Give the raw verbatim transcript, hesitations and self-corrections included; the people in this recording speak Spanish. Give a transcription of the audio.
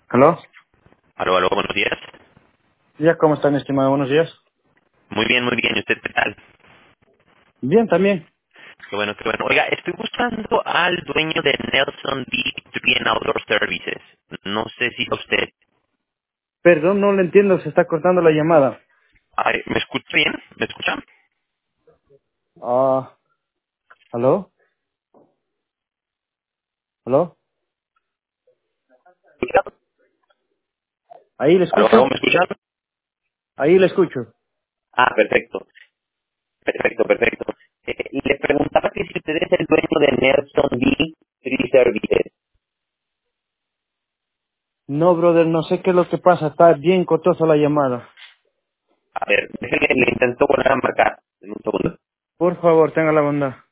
¿Aló? Aló, aló, buenos días. Ya, ¿cómo están, estimado? Buenos días. Muy bien, muy bien. ¿Y usted qué tal? Bien, también. Qué bueno, qué bueno. Oiga, estoy buscando al dueño de Nelson B. Tree and Outdoor Services. No sé si usted... Perdón, no le entiendo, se está cortando la llamada. Ay, ¿me escucha bien? ¿Me escucha? Ah, ¿aló? ¿Aló? ¿Ahí le ¿Aló, aló, escucho? me escuchan? Ahí le escucho. Ah, perfecto, perfecto, perfecto. Eh, le preguntaba que si usted es el dueño de Nelson B. Tree Services. No, brother, no sé qué es lo que pasa, está bien cotosa la llamada. A ver, déjeme, le intento volver a marcar en un segundo. Por favor, tenga la bondad.